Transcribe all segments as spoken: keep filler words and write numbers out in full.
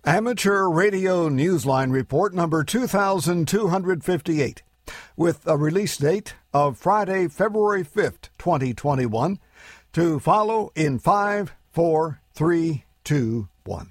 Amateur Radio Newsline Report number two thousand two hundred fifty-eight, with a release date of Friday, February fifth, twenty twenty-one, to follow in five, four, three, two, one.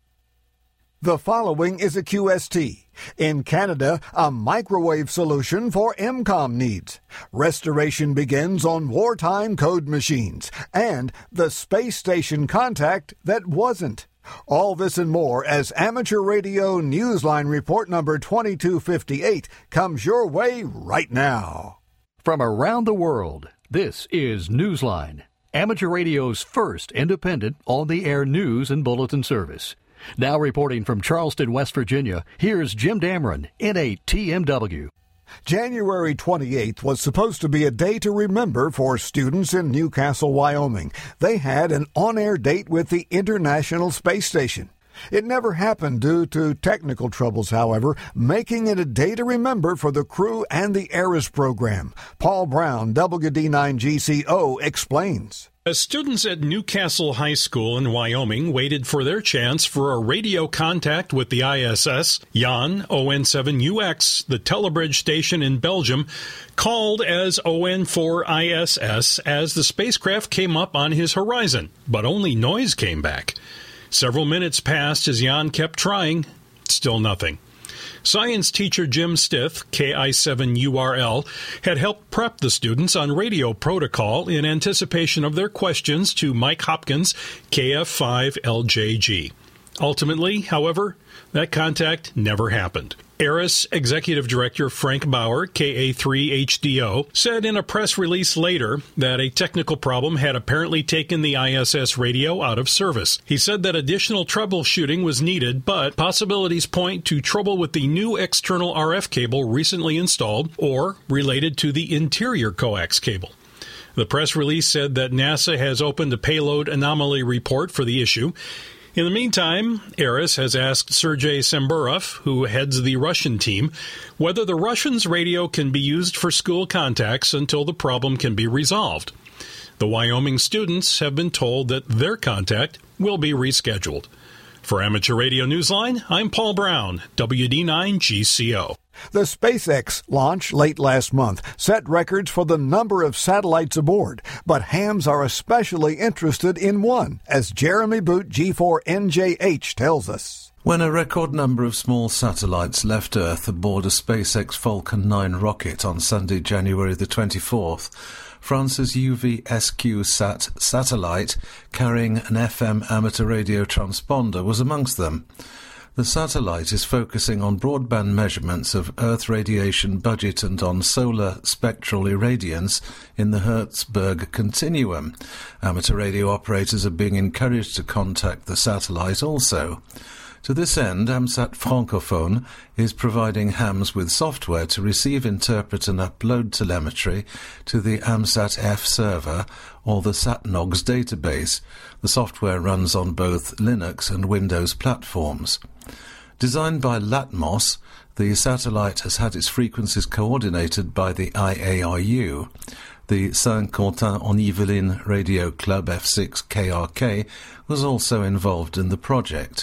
The following is a Q S T. In Canada, a microwave solution for M COM needs. Restoration begins on wartime code machines. And the space station contact that wasn't. All this and more as Amateur Radio Newsline Report number twenty-two fifty-eight comes your way right now. From around the world, this is Newsline, Amateur Radio's first independent on-the-air news and bulletin service. Now reporting from Charleston, West Virginia, here's Jim Dameron, N eight T M W. January twenty-eighth was supposed to be a day to remember for students in Newcastle, Wyoming. They had an on-air date with the International Space Station. It never happened due to technical troubles, however, making it a day to remember for the crew and the ARIS program. Paul Brown, W D nine G C O, explains. As students at Newcastle High School in Wyoming waited for their chance for a radio contact with the I S S, Jan O N seven U X, the Telebridge station in Belgium, called as O N four I S S as the spacecraft came up on his horizon, but only noise came back. Several minutes passed as Jan kept trying. Still nothing. Science teacher Jim Stith, K I seven U R L, had helped prep the students on radio protocol in anticipation of their questions to Mike Hopkins, K F five L J G. Ultimately, however, that contact never happened. ARIS Executive Director Frank Bauer, K A three H D O, said in a press release later that a technical problem had apparently taken the I S S radio out of service. He said that additional troubleshooting was needed, but possibilities point to trouble with the new external R F cable recently installed or related to the interior coax cable. The press release said that NASA has opened a payload anomaly report for the issue. In the meantime, ARIS has asked Sergei Semburov, who heads the Russian team, whether the Russians' radio can be used for school contacts until the problem can be resolved. The Wyoming students have been told that their contact will be rescheduled. For Amateur Radio Newsline, I'm Paul Brown, W D nine G C O. The SpaceX launch late last month set records for the number of satellites aboard, but hams are especially interested in one, as Jeremy Boot, G four N J H, tells us. When a record number of small satellites left Earth aboard a SpaceX Falcon nine rocket on Sunday, January the twenty-fourth, France's U V S Q sat satellite carrying an F M amateur radio transponder was amongst them. The satellite is focusing on broadband measurements of Earth radiation budget and on solar spectral irradiance in the Hertzberg continuum. Amateur radio operators are being encouraged to contact the satellite also. To this end, AMSAT Francophone is providing hams with software to receive, interpret and upload telemetry to the AMSAT F server or the SatNogs database. The software runs on both Linux and Windows platforms. Designed by Latmos, the satellite has had its frequencies coordinated by the I A R U. The Saint-Quentin-en-Yvelines Radio Club F six K R K was also involved in the project.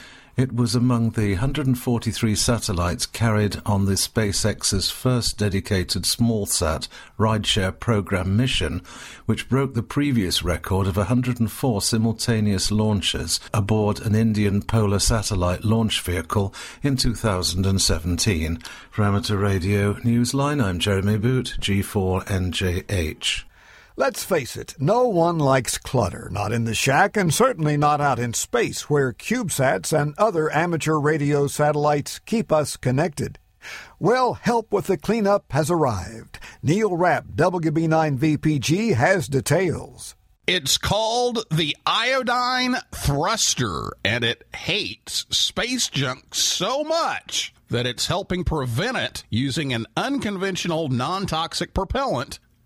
It was among the one hundred forty-three satellites carried on the SpaceX's first dedicated smallsat rideshare program mission, which broke the previous record of one hundred four simultaneous launches aboard an Indian Polar Satellite launch vehicle in two thousand seventeen. For Amateur Radio Newsline, I'm Jeremy Boot, G four N J H. Let's face it, no one likes clutter, not in the shack and certainly not out in space where CubeSats and other amateur radio satellites keep us connected. Well, help with the cleanup has arrived. Neil Rapp, W B nine V P G, has details. It's called the Iodine Thruster, and it hates space junk so much that it's helping prevent it using an unconventional non-toxic propellant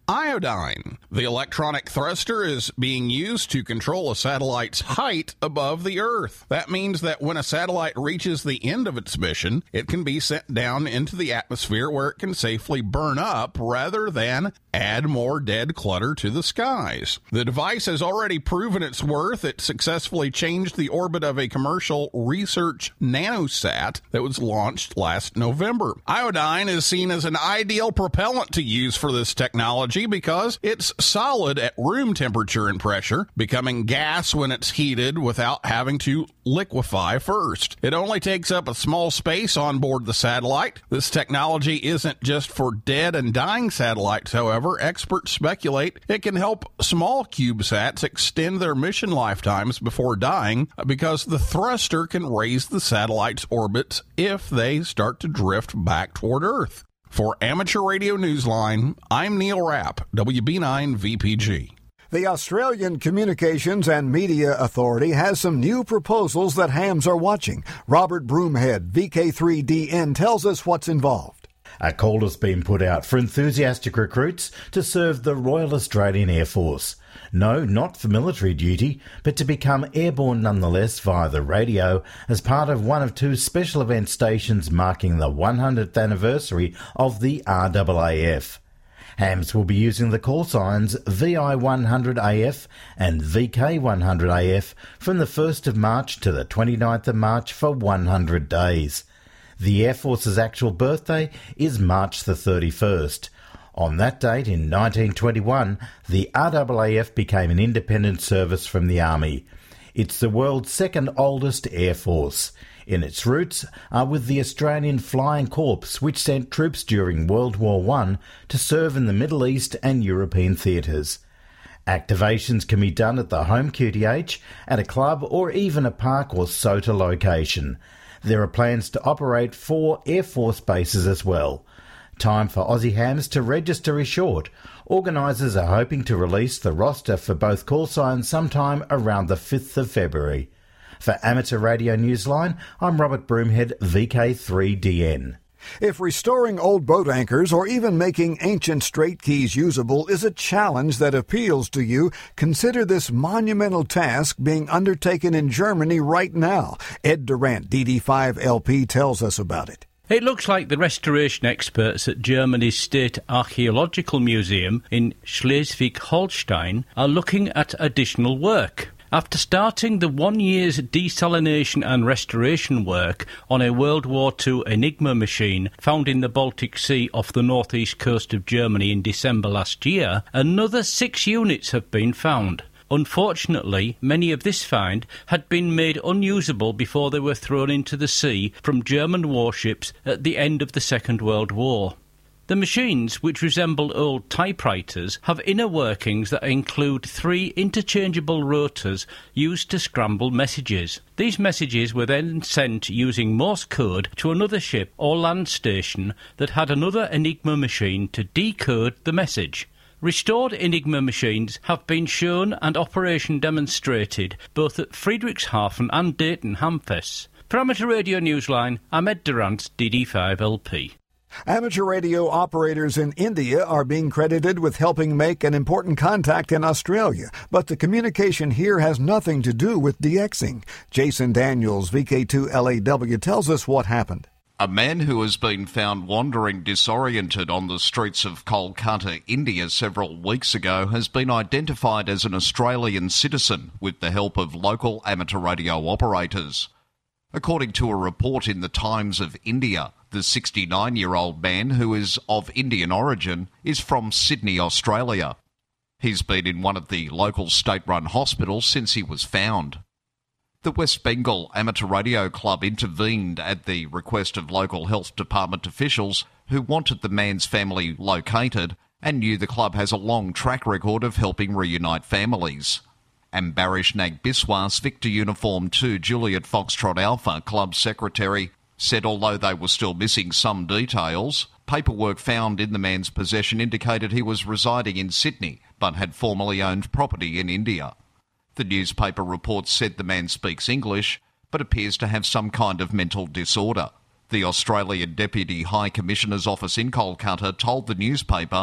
iodine. The electronic thruster is being used to control a satellite's height above the Earth. That means that when a satellite reaches the end of its mission, it can be sent down into the atmosphere where it can safely burn up rather than add more dead clutter to the skies. The device has already proven its worth. It successfully changed the orbit of a commercial research nanosat that was launched last November. Iodine is seen as an ideal propellant to use for this technology because it's solid at room temperature and pressure, becoming gas when it's heated without having to liquefy first. It only takes up a small space on board the satellite. This technology isn't just for dead and dying satellites, however. Experts speculate it can help small CubeSats extend their mission lifetimes before dying because the thruster can raise the satellite's orbits if they start to drift back toward Earth. For Amateur Radio Newsline, I'm Neil Rapp, W B nine V P G. The Australian Communications and Media Authority has some new proposals that hams are watching. Robert Broomhead, V K three D N, tells us what's involved. A call has been put out for enthusiastic recruits to serve the Royal Australian Air Force. No, not for military duty, but to become airborne nonetheless via the radio as part of one of two special event stations marking the one hundredth anniversary of the R A A F. Hams will be using the call signs V I one hundred A F and V K one hundred A F from the first of March to the twenty-ninth of March for one hundred days. The Air Force's actual birthday is March the thirty-first. On that date in nineteen twenty-one, the R A A F became an independent service from the Army. It's the world's second oldest air force. In its roots are with the Australian Flying Corps, which sent troops during World War One to serve in the Middle East and European theatres. Activations can be done at the home Q T H, at a club or even a park or S O T A location. There are plans to operate four Air Force bases as well. Time for Aussie Hams to register is short. Organisers are hoping to release the roster for both call signs sometime around the fifth of February. For Amateur Radio Newsline, I'm Robert Broomhead, V K three D N. If restoring old boat anchors or even making ancient straight keys usable is a challenge that appeals to you, consider this monumental task being undertaken in Germany right now. Ed Durant, D D five L P, tells us about it. It looks like the restoration experts at Germany's State Archaeological Museum in Schleswig-Holstein are looking at additional work. After starting the one year's desalination and restoration work on a World War Two Enigma machine found in the Baltic Sea off the northeast coast of Germany in December last year, another six units have been found. Unfortunately, many of this find had been made unusable before they were thrown into the sea from German warships at the end of the Second World War. The machines, which resemble old typewriters, have inner workings that include three interchangeable rotors used to scramble messages. These messages were then sent using Morse code to another ship or land station that had another Enigma machine to decode the message. Restored Enigma machines have been shown and operation demonstrated both at Friedrichshafen and Dayton Hamfest. For Amateur Radio Newsline, I'm Ed Durant, D D five L P. Amateur radio operators in India are being credited with helping make an important contact in Australia, but the communication here has nothing to do with DXing. Jason Daniels, V K two L A W, tells us what happened. A man who has been found wandering disoriented on the streets of Kolkata, India, several weeks ago has been identified as an Australian citizen with the help of local amateur radio operators. According to a report in the Times of India, the sixty-nine-year-old man, who is of Indian origin, is from Sydney, Australia. He's been in one of the local state-run hospitals since he was found. The West Bengal Amateur Radio Club intervened at the request of local health department officials who wanted the man's family located and knew the club has a long track record of helping reunite families. Ambarish Nag Biswas, Victor Uniform two Juliet Foxtrot Alpha Club Secretary, said although they were still missing some details, paperwork found in the man's possession indicated he was residing in Sydney but had formerly owned property in India. The newspaper reports said the man speaks English but appears to have some kind of mental disorder. The Australian Deputy High Commissioner's office in Kolkata told the newspaper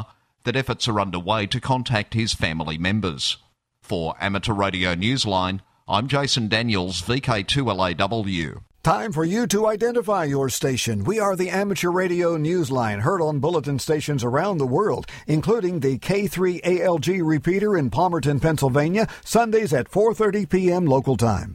that efforts are underway to contact his family members. For Amateur Radio Newsline, I'm Jason Daniels, V K two L A W. Time for you to identify your station. We are the Amateur Radio Newsline, heard on bulletin stations around the world, including the K three A L G repeater in Palmerton, Pennsylvania, Sundays at four thirty p.m. local time.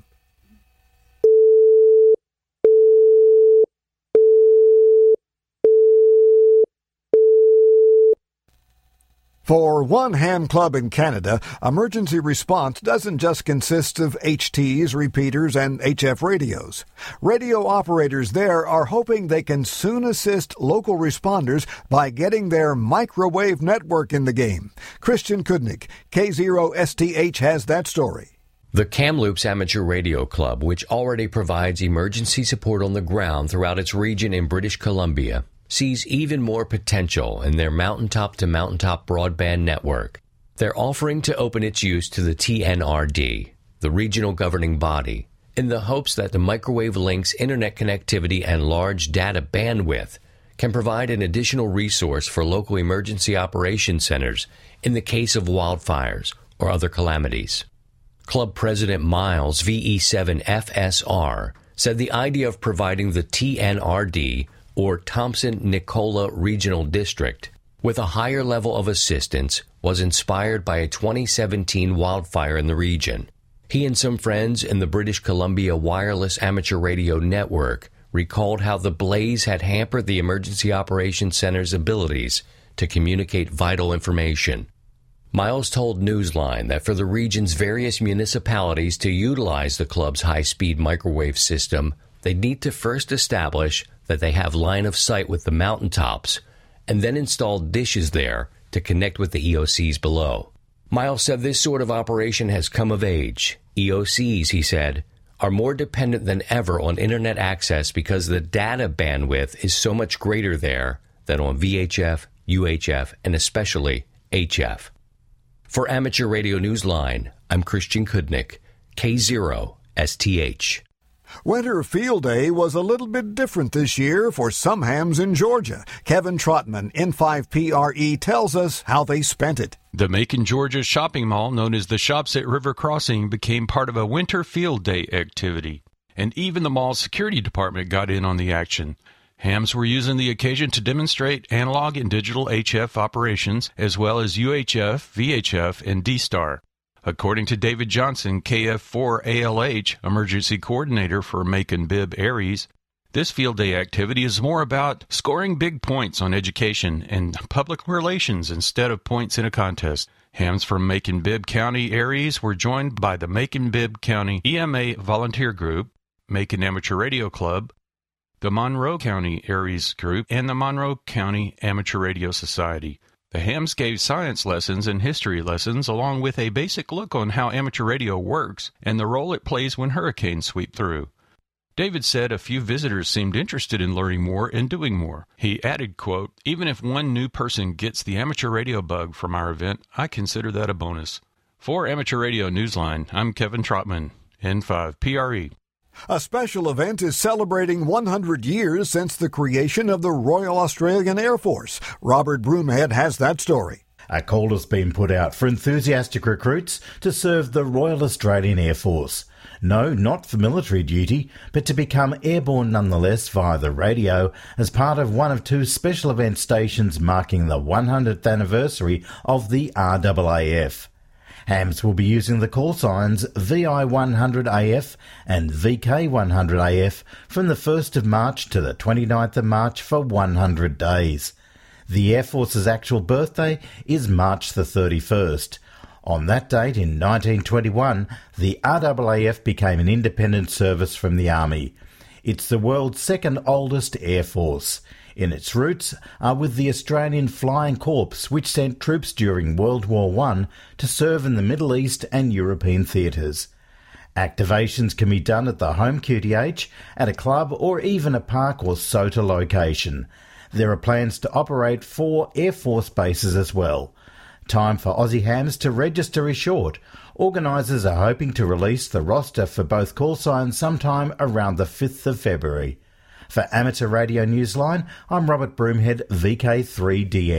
For one ham club in Canada, emergency response doesn't just consist of H Ts, repeaters, and H F radios. Radio operators there are hoping they can soon assist local responders by getting their microwave network in the game. Christian Kudnick, K zero S T H, has that story. The Kamloops Amateur Radio Club, which already provides emergency support on the ground throughout its region in British Columbia, sees even more potential in their mountaintop-to-mountaintop broadband network. They're offering to open its use to the T N R D, the regional governing body, in the hopes that the microwave link's internet connectivity and large data bandwidth can provide an additional resource for local emergency operations centers in the case of wildfires or other calamities. Club President Miles, V E seven F S R, said the idea of providing the T N R D, or Thompson-Nicola Regional District, with a higher level of assistance was inspired by a twenty seventeen wildfire in the region. He and some friends in the British Columbia Wireless Amateur Radio Network recalled how the blaze had hampered the Emergency Operations Center's abilities to communicate vital information. Miles told Newsline that for the region's various municipalities to utilize the club's high-speed microwave system, they need to first establish that they have line of sight with the mountaintops, and then install dishes there to connect with the E O Cs below. Miles said this sort of operation has come of age. E O Cs, he said, are more dependent than ever on internet access because the data bandwidth is so much greater there than on V H F, U H F, and especially H F. For Amateur Radio Newsline, I'm Christian Kudnick, K zero S T H. Winter Field Day was a little bit different this year for some hams in Georgia. Kevin Trotman, N five P R E, tells us how they spent it. The Macon, Georgia shopping mall, known as the Shops at River Crossing, became part of a Winter Field Day activity. And even the mall's security department got in on the action. Hams were using the occasion to demonstrate analog and digital H F operations, as well as U H F, V H F, and D-Star. According to David Johnson, K F four A L H, Emergency Coordinator for Macon Bibb Aries, this field day activity is more about scoring big points on education and public relations instead of points in a contest. Hams from Macon Bibb County Aries were joined by the Macon Bibb County E M A Volunteer Group, Macon Amateur Radio Club, the Monroe County Aries Group, and the Monroe County Amateur Radio Society. The hams gave science lessons and history lessons along with a basic look on how amateur radio works and the role it plays when hurricanes sweep through. David said a few visitors seemed interested in learning more and doing more. He added, quote, "Even if one new person gets the amateur radio bug from our event, I consider that a bonus." For Amateur Radio Newsline, I'm Kevin Trotman, N five P R E. A special event is celebrating one hundred years since the creation of the Royal Australian Air Force. Robert Broomhead has that story. A call has been put out for enthusiastic recruits to serve the Royal Australian Air Force. No, not for military duty, but to become airborne nonetheless via the radio as part of one of two special event stations marking the one hundredth anniversary of the R A A F. Hams will be using the call signs V I one hundred A F and V K one hundred A F from the first of March to the twenty-ninth of March for one hundred days. The Air Force's actual birthday is March the thirty-first. On that date in nineteen twenty-one, the R A A F became an independent service from the Army. It's the world's second oldest air force. In its roots are with the Australian Flying Corps, which sent troops during World War One to serve in the Middle East and European theatres. Activations can be done at the home Q T H, at a club or even a park or S O T A location. There are plans to operate four Air Force bases as well. Time for Aussie Hams to register is short. Organisers are hoping to release the roster for both call signs sometime around the fifth of February. For Amateur Radio Newsline, I'm Robert Broomhead, V K three D N.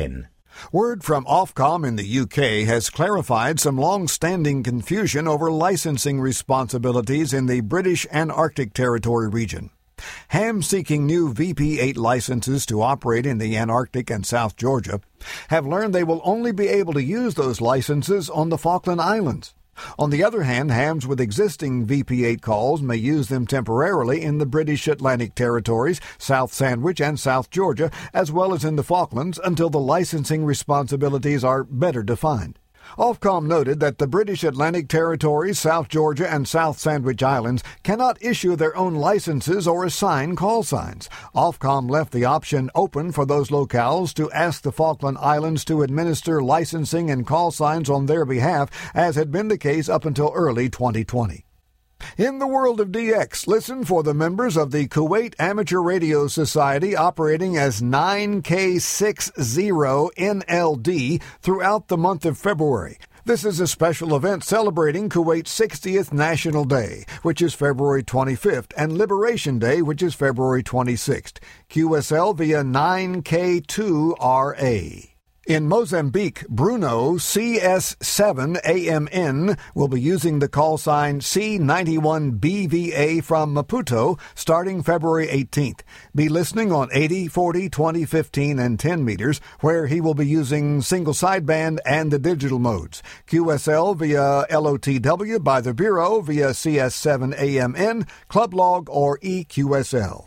Word from Ofcom in the U K has clarified some long-standing confusion over licensing responsibilities in the British Antarctic Territory region. Hams seeking new V P eight licenses to operate in the Antarctic and South Georgia have learned they will only be able to use those licenses on the Falkland Islands. On the other hand, hams with existing V P eight calls may use them temporarily in the British Atlantic Territories, South Sandwich, and South Georgia, as well as in the Falklands, until the licensing responsibilities are better defined. Ofcom noted that the British Atlantic Territories, South Georgia, and South Sandwich Islands cannot issue their own licenses or assign call signs. Ofcom left the option open for those locales to ask the Falkland Islands to administer licensing and call signs on their behalf, as had been the case up until early twenty twenty. In the world of D X, listen for the members of the Kuwait Amateur Radio Society operating as nine K sixty N L D throughout the month of February. This is a special event celebrating Kuwait's sixtieth National Day, which is February twenty-fifth, and Liberation Day, which is February twenty-sixth. Q S L via nine K two R A. In Mozambique, Bruno C S seven A M N will be using the call sign C ninety-one B V A from Maputo starting February eighteenth. Be listening on eighty, forty, twenty, fifteen, and ten meters, where he will be using single sideband and the digital modes. Q S L via L O T W by the Bureau via C S seven A M N, Club Log, or E Q S L.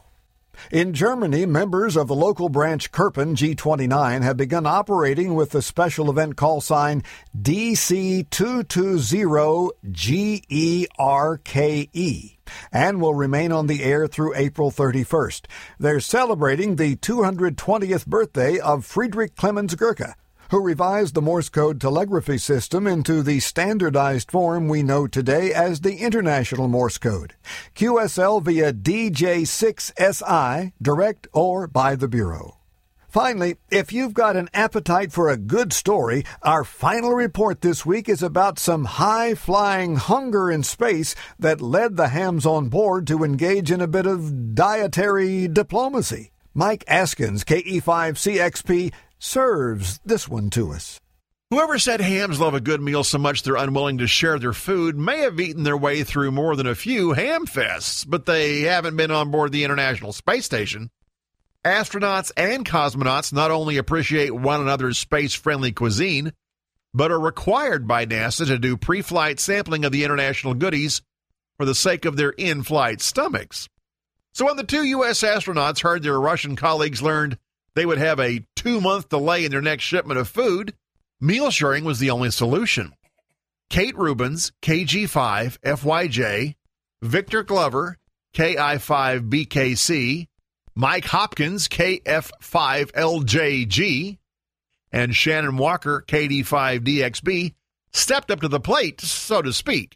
In Germany, members of the local branch Kirpen G twenty-nine have begun operating with the special event call sign D C two twenty G E R K E and will remain on the air through April thirty-first. They're celebrating the two hundred twentieth birthday of Friedrich Clemens Goethe, who revised the Morse code telegraphy system into the standardized form we know today as the International Morse Code. Q S L via D J six S I, direct or by the Bureau. Finally, if you've got an appetite for a good story, our final report this week is about some high-flying hunger in space that led the hams on board to engage in a bit of dietary diplomacy. Mike Askins, K E five C X P, serves this one to us. Whoever said hams love a good meal so much they're unwilling to share their food may have eaten their way through more than a few ham fests, but they haven't been on board the International Space Station. Astronauts and cosmonauts not only appreciate one another's space-friendly cuisine, but are required by NASA to do pre-flight sampling of the international goodies for the sake of their in-flight stomachs. So when the two U S astronauts heard their Russian colleagues learned they would have a two-month delay in their next shipment of food, meal sharing was the only solution. Kate Rubens, K G five F Y J, Victor Glover, K I five B K C, Mike Hopkins, K F five L J G, and Shannon Walker, K D five D X B, stepped up to the plate, so to speak.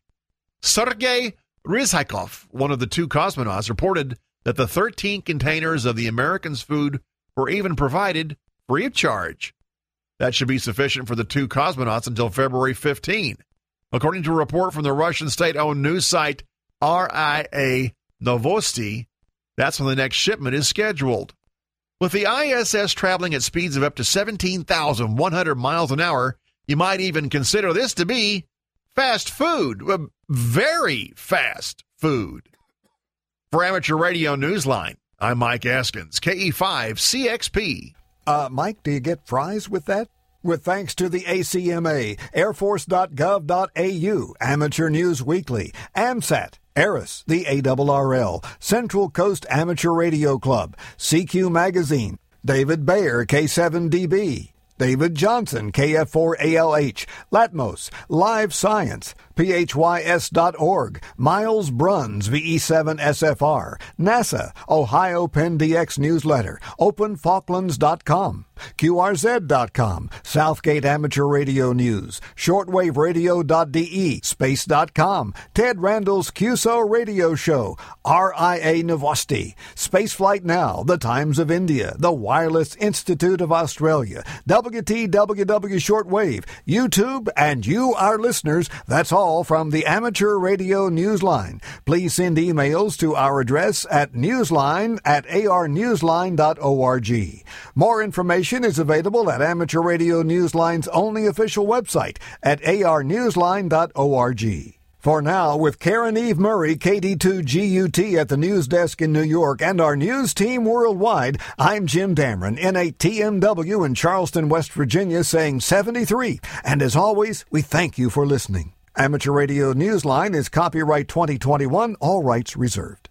Sergei Ryzhikov, one of the two cosmonauts, reported that the thirteen containers of the Americans' food were even provided free of charge. That should be sufficient for the two cosmonauts until February fifteenth. According to a report from the Russian state-owned news site R I A Novosti, that's when the next shipment is scheduled. With the I S S traveling at speeds of up to seventeen thousand one hundred miles an hour, you might even consider this to be fast food. Very fast food. For Amateur Radio Newsline, I'm Mike Askins, K E five C X P. Uh, Mike, do you get fries with that? With thanks to the A C M A, air force dot gov dot A U, Amateur News Weekly, AMSAT, ARIS, the A R R L, Central Coast Amateur Radio Club, C Q Magazine, David Bayer, K seven D B, David Johnson, K F four A L H, Latmos, Live Science, P H Y S dot org, Miles Bruns, V E seven S F R, NASA, Ohio Penn D X Newsletter, Open Falklands dot com, Q R Z dot com, Southgate Amateur Radio News, shortwave radio dot D E, space dot com, Ted Randall's Q S O Radio Show, R I A Novosti, Spaceflight Now, The Times of India, the Wireless Institute of Australia, W T W W Shortwave, YouTube, and you, our listeners. That's all from the Amateur Radio Newsline. Please send emails to our address at newsline at a r newsline dot org. More information information is available at Amateur Radio Newsline's only official website at a r newsline dot org. For now, with Karen Eve Murray, K D two G U T at the news desk in New York, and our news team worldwide, I'm Jim Dameron, N eight T M W in Charleston, West Virginia, saying seventy-three. And as always, we thank you for listening. Amateur Radio Newsline is copyright twenty twenty-one, all rights reserved.